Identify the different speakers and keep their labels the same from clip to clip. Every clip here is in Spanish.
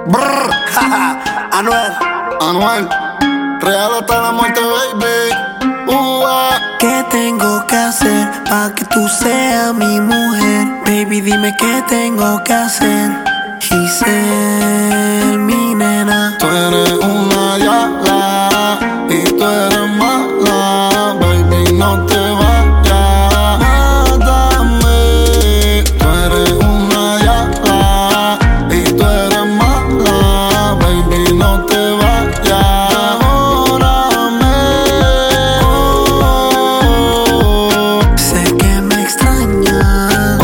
Speaker 1: Brr, Anuel, Anuel, real hasta la muerte, baby.
Speaker 2: ¿Qué tengo que hacer para que tú seas mi mujer? Baby, dime qué tengo que hacer. Giselle, mi nena.
Speaker 1: Tú eres una diabla y tú eres mala, baby, no te vayas, mátame. Tú eres una diabla y tú eres mala, baby, no te vayas. Órame.
Speaker 2: Sé que me extrañas.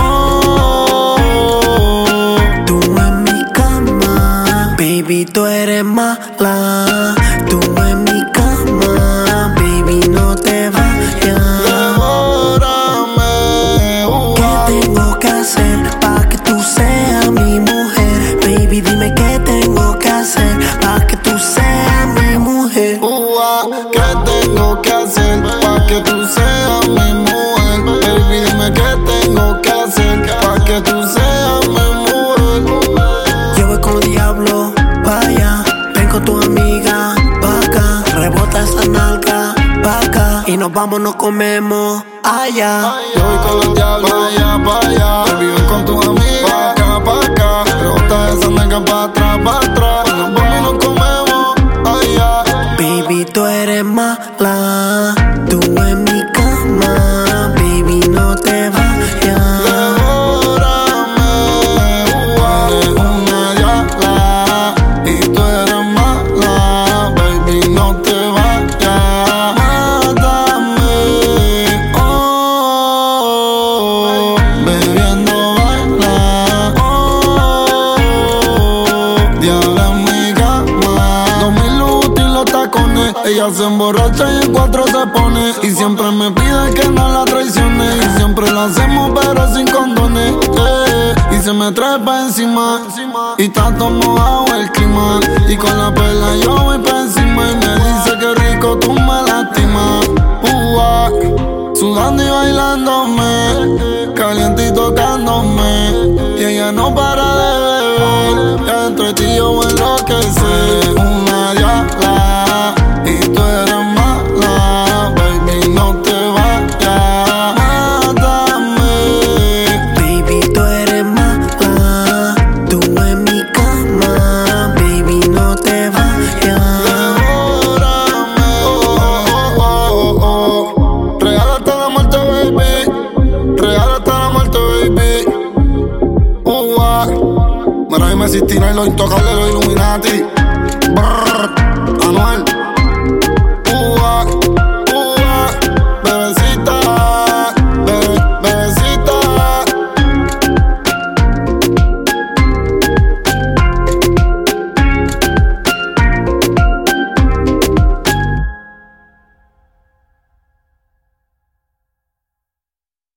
Speaker 2: Tú en mi cama, baby, tú eres mala. Tú en mi cama, baby, no te vayas.
Speaker 1: Devórame.
Speaker 2: ¿Qué tengo que hacer para que tú seas mi mujer? Baby, dime qué tengo que hacer para que tú seas mi mujer.
Speaker 1: ¿Qué tengo que hacer para que tú seas mi mujer? Baby, dime qué tengo que hacer para que tú seas mi mujer.
Speaker 2: Yo voy con diablo, vaya. Ven con tu amiga, pa' acá. Rebota esa nalga, pa' acá. Y nos vamos, nos comemos allá.
Speaker 1: Yo voy con los diablos, pa' allá. Baby, ven con tu amiga, pa' acá. Rebota esa nalga pa' atrás, pa' atrás. Nos vamos y nos comemos allá.
Speaker 2: Baby, tú eres mala. Tú en mi cama, baby, no te vayas.
Speaker 1: Devórame. Eres una diabla y tú eres mala, baby, no te vayas. Mátame. Bebiendo baila. Diabla en mi cama. 2000 útil los tacones. Ella se emborracha y en cuatro se pone. Y siempre me pide que no la traicione. Y siempre lo hacemos pero sin condones. Y se me trae pa' encima. Y está todo mojado el clima. Y con la perla yo voy pa' encima. Y me dice que rico tú me lastimas. Sudando y bailándome, caliente y tocándome. Y ella no para de beber. Ya dentro de ti yo enloquecer. Una diabla y tú eres mala, baby, no te vayas. Mátame.
Speaker 2: Baby, tú eres mala. Tú en mi cama, baby, no te vayas.
Speaker 1: Devórame. Real hasta la muerte, baby. Real hasta la muerte, baby. Mira, dime si Tina y los intocables, los Illuminati. Brr, Anuel.